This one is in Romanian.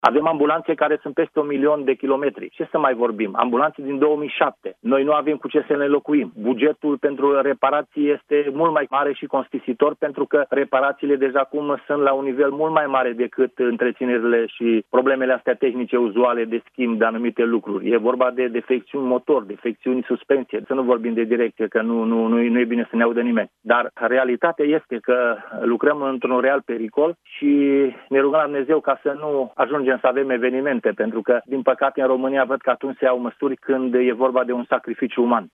Avem ambulanțe care sunt peste 1.000.000 de kilometri. Ce să mai vorbim? Ambulanțe din 2007. Noi nu avem cu ce să ne locuim. Bugetul pentru reparații este mult mai mare și costisitor pentru că reparațiile deja acum sunt la un nivel mult mai mare decât întreținerile și problemele astea tehnice uzuale de schimb de anumite lucruri. E vorba de defecțiuni motor, defecțiuni suspensie. Să nu vorbim de direcție, că nu e bine să ne audă nimeni. Dar realitatea este că lucrăm într-un real pericol și ne rugăm la Dumnezeu ca să nu ajungem să avem evenimente, pentru că, din păcate, în România văd că atunci se iau măsuri când e vorba de un sacrificiu uman.